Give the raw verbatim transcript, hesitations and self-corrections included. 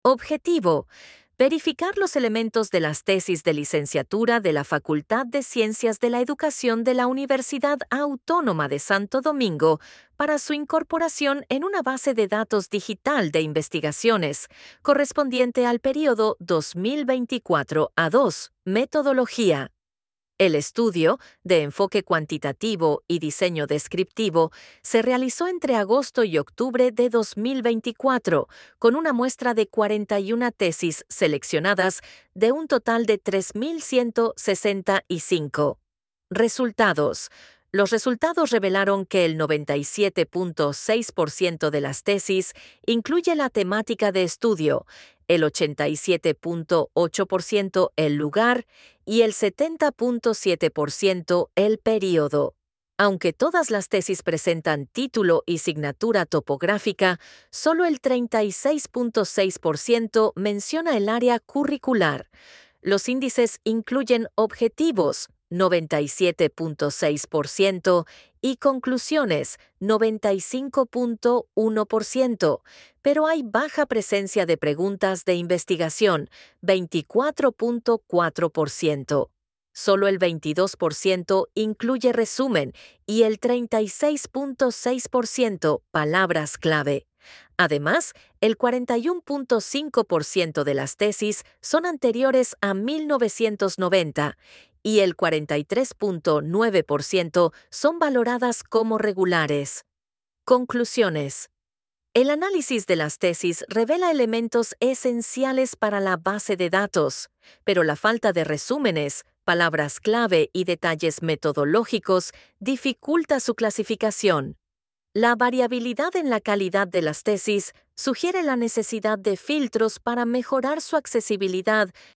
Objetivo: verificar los elementos de las tesis de licenciatura de la Facultad de Ciencias de la Educación de la Universidad Autónoma de Santo Domingo para su incorporación en una base de datos digital de investigaciones, correspondiente al periodo dos mil veinticuatro a dos. Metodología. El estudio, de enfoque cuantitativo y diseño descriptivo, se realizó entre agosto y octubre de dos mil veinticuatro, con una muestra de cuarenta y una tesis seleccionadas de un total de tres mil ciento sesenta y cinco. Resultados. Los resultados revelaron que el noventa y siete punto seis por ciento de las tesis incluye la temática de estudio, el ochenta y siete punto ocho por ciento el lugar y el setenta punto siete por ciento el período. Aunque todas las tesis presentan título y signatura topográfica, solo el treinta y seis punto seis por ciento menciona el área curricular. Los índices incluyen objetivos, noventa y siete punto seis por ciento, y conclusiones, noventa y cinco punto uno por ciento, pero hay baja presencia de preguntas de investigación, veinticuatro punto cuatro por ciento. Solo el veintidós por ciento incluye resumen y el treinta y seis punto seis por ciento palabras clave. Además, el cuarenta y uno punto cinco por ciento de las tesis son anteriores a mil novecientos noventa y el cuarenta y tres punto nueve por ciento son valoradas como regulares. Conclusiones. El análisis de las tesis revela elementos esenciales para la base de datos, pero la falta de resúmenes, palabras clave y detalles metodológicos dificulta su clasificación. La variabilidad en la calidad de las tesis sugiere la necesidad de filtros para mejorar su accesibilidad